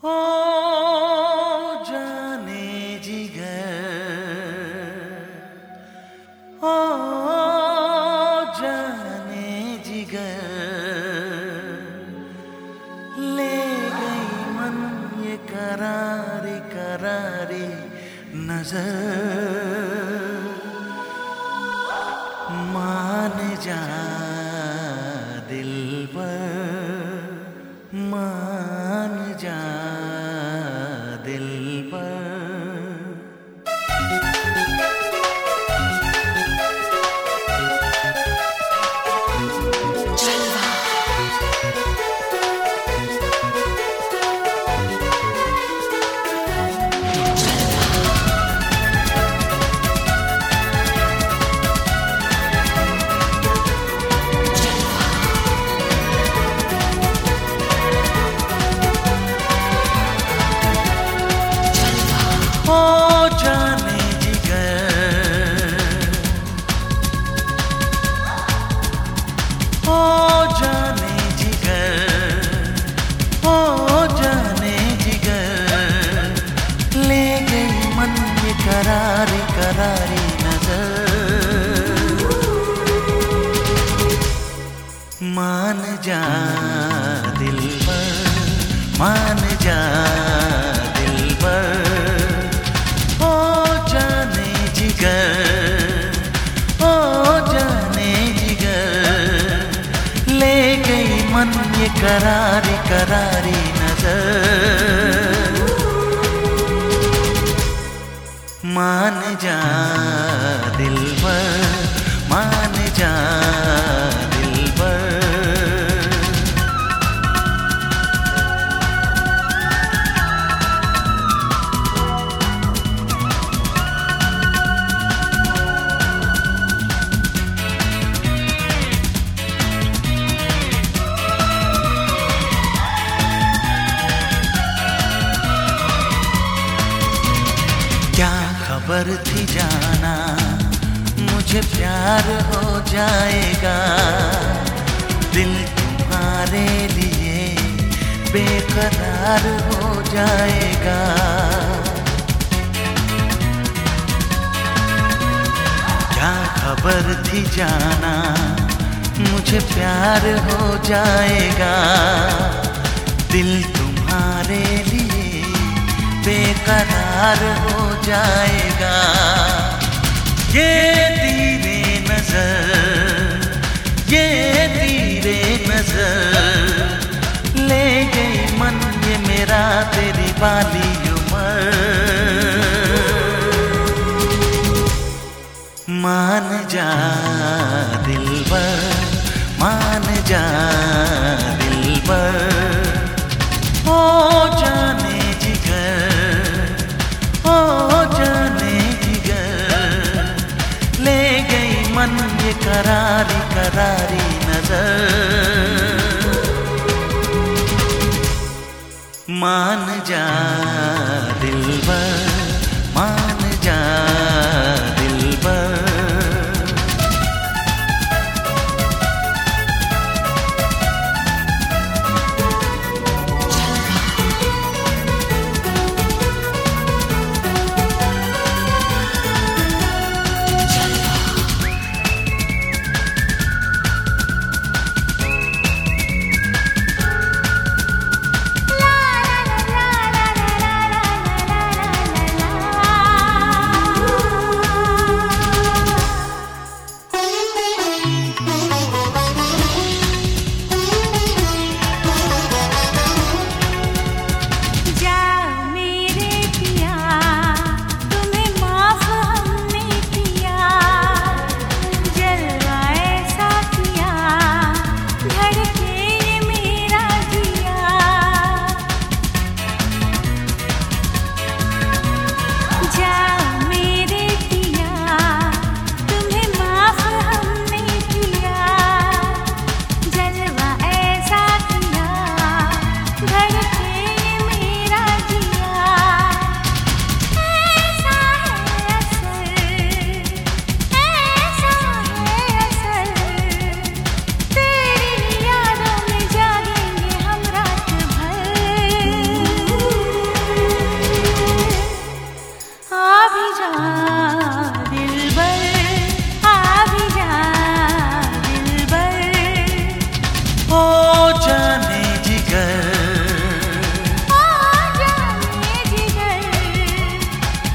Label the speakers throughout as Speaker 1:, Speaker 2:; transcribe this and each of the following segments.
Speaker 1: हो जाने जिगर, हो जाने जिगर, ले गई मन ये करारी करारी नजर। मान जा दिलबर, मान जा दिलबर। हो जाने जिगर, हो जाने जिगर, हो जाने जिगर, ले गई मन ये करारी करारी नजर। मान जा दिलबर, मान जा दिलबर। ओ जाने जिगर, ले गई मन ये करारी करारी नजर। मान जा दिलबर, मान जा दिलबर। क्या खबर थी जाना मुझे प्यार हो जाएगा, दिल तुम्हारे लिए बेकरार हो जाएगा। क्या खबर थी जाना मुझे प्यार हो जाएगा, दिल तुम्हारे लिए बेकरार हो जाएगा। ये तेरे नजर, ये तेरे नजर, ले गई मन ये मेरा तेरी वाली उम्र। मान जा दिलबर, मान जा दिलबर। हो जाने जिगर, हो जाने जिगर, ले गई मन ये करारी करारी नजर। मान जा दिलबर, मान जा दिलबर।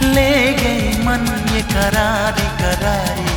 Speaker 1: ले गई मन ये करारी करारी